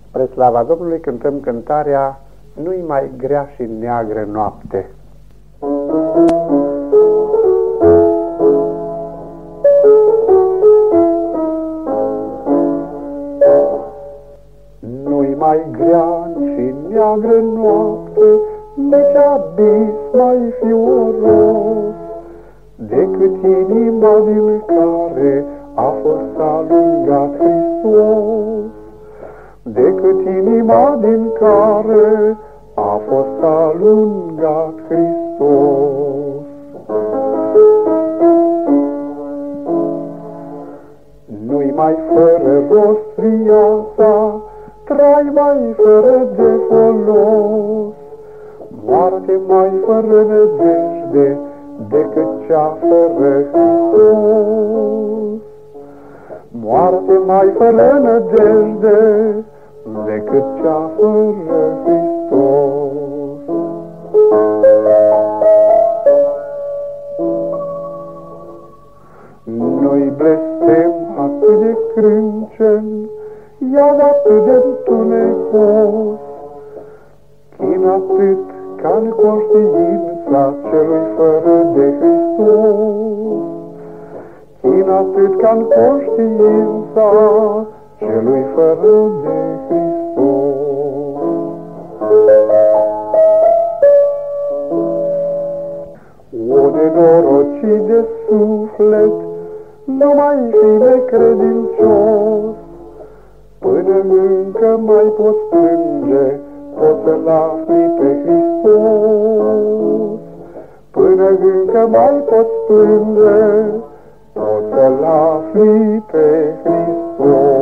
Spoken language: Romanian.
Spre slava Domnului cântăm cântarea Nu-i mai grea și neagră noapte. Nu-i mai grea și neagră noapte, nici abis mai fioros, decât inima din care a fost alungat Hristos, decât inima din care a fost alungat Hristos. Nu-i mai fără rost viața, trai mai fără de folos, moarte mai fără nădejde decât cea fără Hristos. Moarte mai fără nădejde decât cea fără Hristos. Nu-i blestem atât de crâncen, iar atât de întunecos, chin atât ca-n conștiința celui fără de Hristos, chin atât ca-n conștiința celui fără de Hristos. O nenorocit de suflet, nu mai fi necredincios, până încă mai poți plânge, poți să-L afli pe Hristos. Până încă mai poți plânge, poți să-L afli pe Hristos.